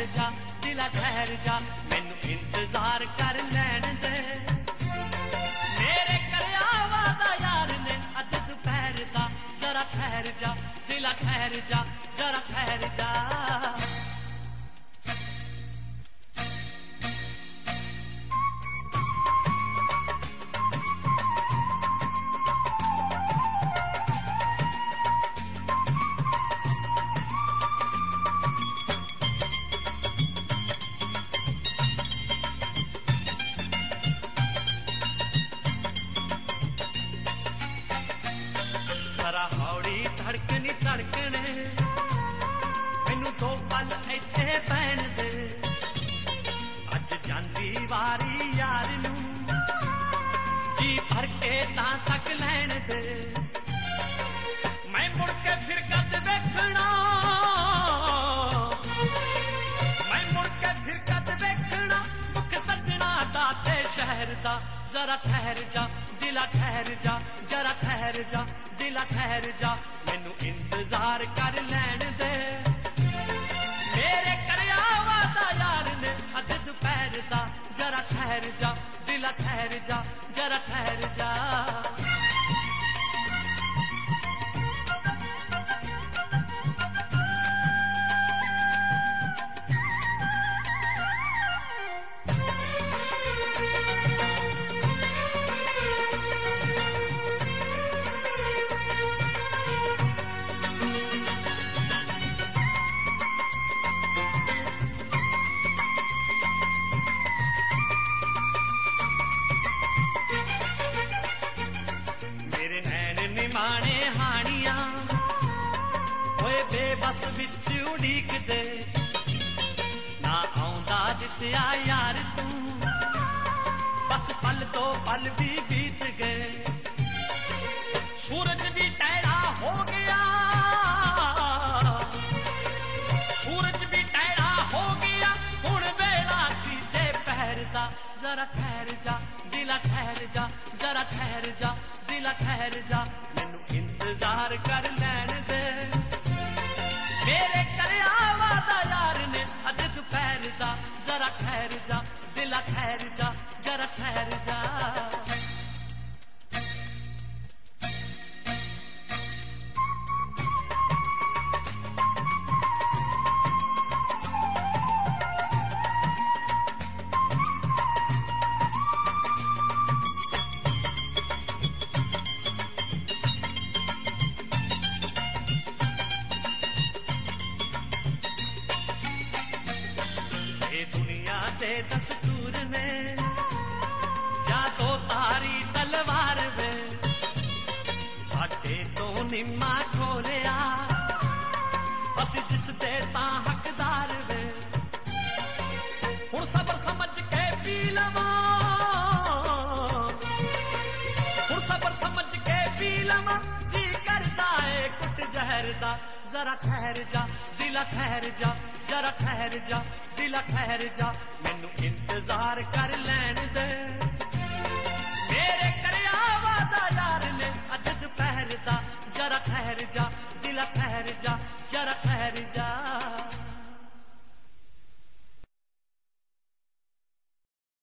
जा दिला ठहर जा मैनू इंतजार कर लैण दे मेरे करया वादा यार ने अज दोपहर दा जरा ठहर जा दिला ठहर जा जरा ठहर जा हौड़ी धड़कनी धड़कने मैनू दो पल इत्थे पैण दे अज जांदी वारी यार नू जी भर के तां तक लैण दे मैं मुड़ के फिर कद वेखना मैं मुड़ के फिर कद वेखना मुख सजना दा ते शहर दा जरा ठहर जा दिला ठहर जा जरा ठहर जा दिला ठहर जा मैनू इंतजार कर लैण दे मेरे करया वादा यार ने अज दोपहर दा जरा ठहर जा दिला ठहर जा जरा ठहर जा माने हानियां होए बेबस विच उड़ीक दे ना आउंदा दिसया यार तू बस पल तो पल भी बीत गए सूरज भी टैड़ा हो गया सूरज भी टैड़ा हो गया हुण वेला सी ते पहर दा जरा ठहर जा दिला ठहर जा जरा ठहर जा दिला ठहर जा मैनू इंतजार कर लैण दे मेरे करया वादा यार ने अज दोपहर दा जरा ठहर जा दिला ठहर जा जरा ठहर जा दुनिया दे दस्तूर में या तो तारी तलवार वे साडे तो निम्मा खोलिया बस जिस दे ता हकदार वे हुण सबर समझ के पी लवा हुण सबर समझ के पी लवा जी करदा है कुट जहर दा जरा ठहर जा दिला ठहर जा जरा ठहर जा दिला ठहर जा मैनू इंतजार कर लैण दे मेरे करया वादा यार ने अज दोपहर दा जरा ठहर जा दिला ठहर जा जरा